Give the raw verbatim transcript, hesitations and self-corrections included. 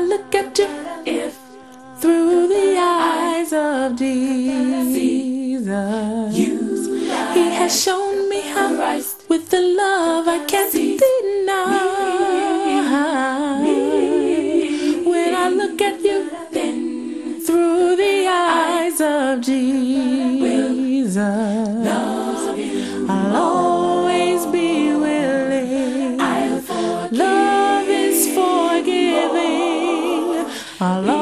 look at you, if through the eyes of Jesus, He has shown me how with the love I can't deny. When I look at you, then through the eyes of Jesus, I'll always be willing. Love is forgiving. I'll